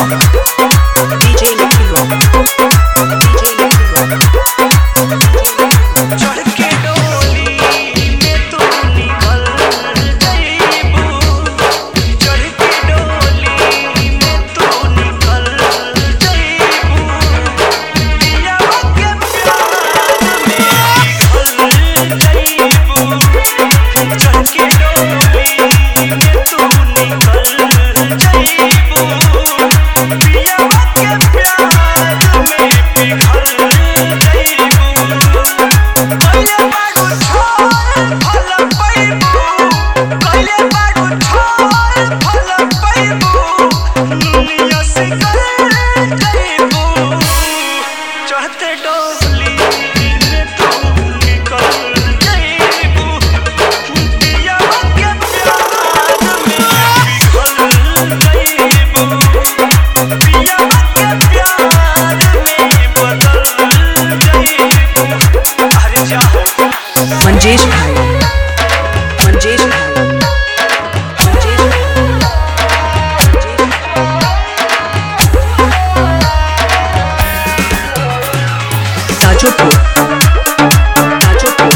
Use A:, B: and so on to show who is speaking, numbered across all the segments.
A: DJ Lucky Rock, DJ Lucky Rock,
B: चढ़ के डोली में तू निकल जाइबू, चढ़ के डोली में तू निकल जाइबू, पियावा के प्यार में पिघल जाइबू, चढ़ के डोली में तू निकल जाइबू, पियावा के प्यार में पिघल जाइबू। कइले बारू छोड़ फल पैबू, कइले बारू छोड़ फल पैबू, दुनिया से कर जाइबू, चढ़ते डोली में तू निकल जाइबू, पियावा के प्यार में पिघल जाइबू, पियावा के प्यार में बदल जाइबू। अरे जाओ
A: Manjesh Bhai, Manjesh Bhai, Manjesh Bhai, Tajopur, Tajopur,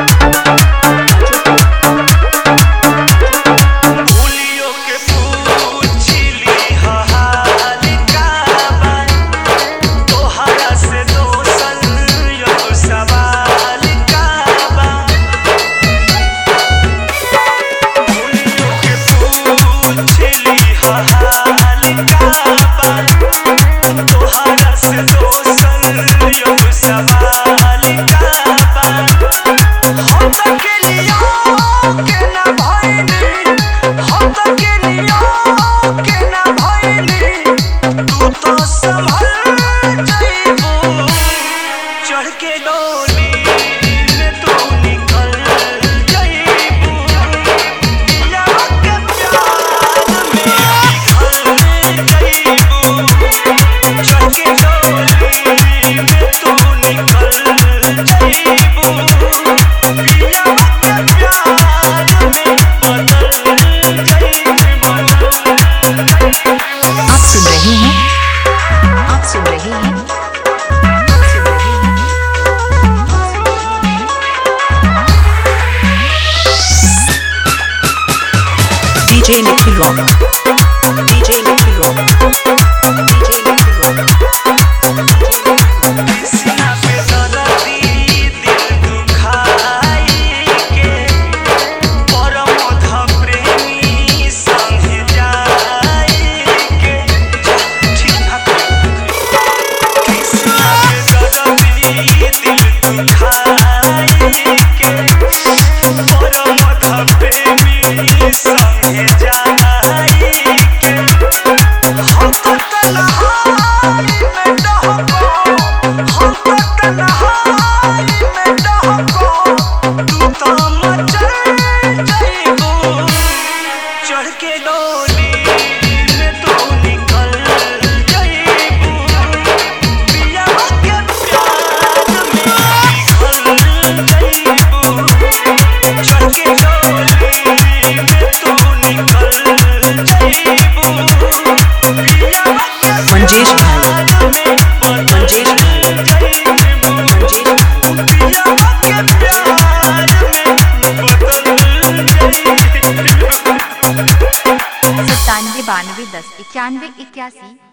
B: फूलियों के पूछली हाल का बा, तोहरा से दोसन यो सवाल का बा। फूलियों के पूछली हाल का बा, तोहरा से दोसन यो सवाल का बा। हम तक लिया के ना भइली, हम तक लिया के ना भइली, तू तो संभल जाइबू, चढ़ के डोली में तू निकल जाइबू, पियावा के प्यार में पिघल जाइबू, चढ़ के डोली में तू निकल जाइबू, पियावा के प्यार में बदल जाइबू।
A: आप सुन रहे हैं, आप सुन रहे हैं, आप सुन रहे हैं, DJ Lucky Rock, DJ Lucky Rock, DJ Lucky Rock,
B: सीना पे दर्दी दिल दुखाई के, परमोध प्रेमी संगे जाई के, ठीक ठाक। सीना पे दर्दी दिल दुखाई के, परमोध प्रेमी संगे जाई के। हम तो तन्हाई में डहको, हम तो तन्हाई में डहको, तू तो मचल जाइबू, चढ़ के डोली में तू निकल जाइबू, पियावा के प्यार में पिघल जाइबू, चढ़ के डोली में तू निकल जाइबू, पियावा के
A: Manjesh Bhai,
B: प्यार में
A: Manjesh Bhai,
B: जाइबू,
A: Manjesh Bhai,
B: पियावा के प्यार में बदल जाइबू।
C: 97 92 10 91 81